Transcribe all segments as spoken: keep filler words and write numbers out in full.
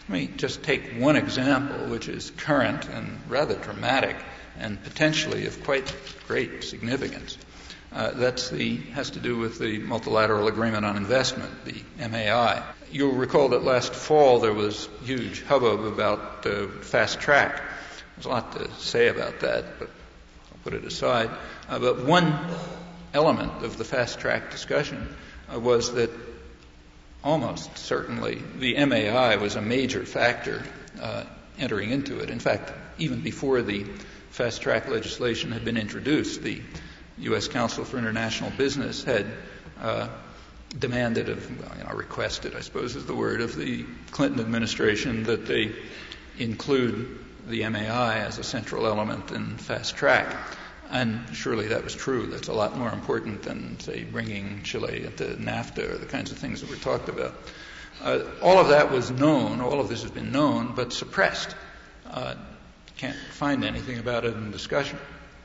Let me just take one example, which is current and rather dramatic and potentially of quite great significance. Uh, that's the has to do with the Multilateral Agreement on Investment, the M A I. You'll recall that last fall there was huge hubbub about uh, fast track. There's a lot to say about that, but I'll put it aside. Uh, but one element of the fast track discussion uh, was that almost certainly the M A I was a major factor uh, entering into it. In fact, even before the fast track legislation had been introduced, the U S Council for International Business had uh, demanded of, well, you know, requested, I suppose is the word, of the Clinton administration that they include the M A I as a central element in fast track. And surely that was true. That's a lot more important than, say, bringing Chile into NAFTA or the kinds of things that were talked about. Uh, all of that was known, all of this has been known, but suppressed. Uh, can't find anything about it in discussion.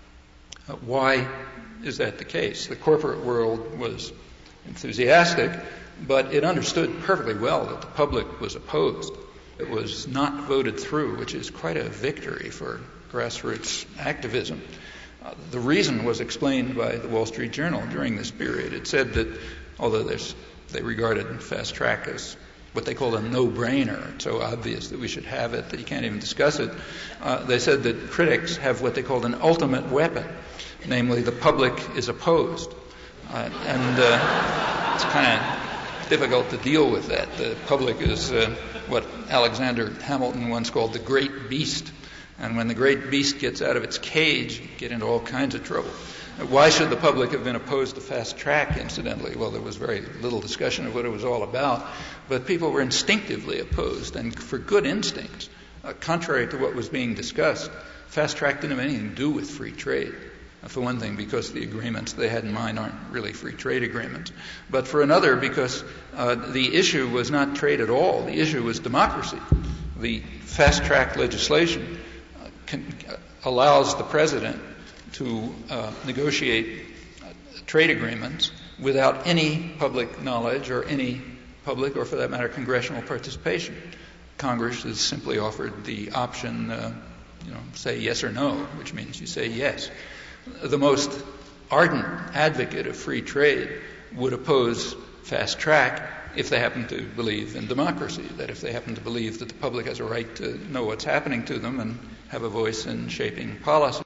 Uh, why is that the case? The corporate world was enthusiastic, but it understood perfectly well that the public was opposed. It was not voted through, which is quite a victory for grassroots activism. Uh, the reason was explained by the Wall Street Journal during this period. It said that although there's, they regarded fast track as what they called a no-brainer, it's so obvious that we should have it that you can't even discuss it, uh, they said that critics have what they called an ultimate weapon, namely the public is opposed. Uh, and uh, it's kind of difficult to deal with that. The public is uh, what Alexander Hamilton once called the great beast. And when the great beast gets out of its cage, you get into all kinds of trouble. Why should the public have been opposed to fast track, incidentally? Well, there was very little discussion of what it was all about, but people were instinctively opposed, and for good instincts. Uh, contrary to what was being discussed, fast track didn't have anything to do with free trade. Uh, for one thing, because the agreements they had in mind aren't really free trade agreements. But for another, because uh, the issue was not trade at all. The issue was democracy. The fast track legislation Can, uh, allows the president to uh, negotiate uh, trade agreements without any public knowledge or any public, or for that matter, congressional participation. Congress has simply offered the option, uh, you know, say yes or no, which means you say yes. The most ardent advocate of free trade would oppose fast track if they happen to believe in democracy, that if they happen to believe that the public has a right to know what's happening to them and have a voice in shaping policy.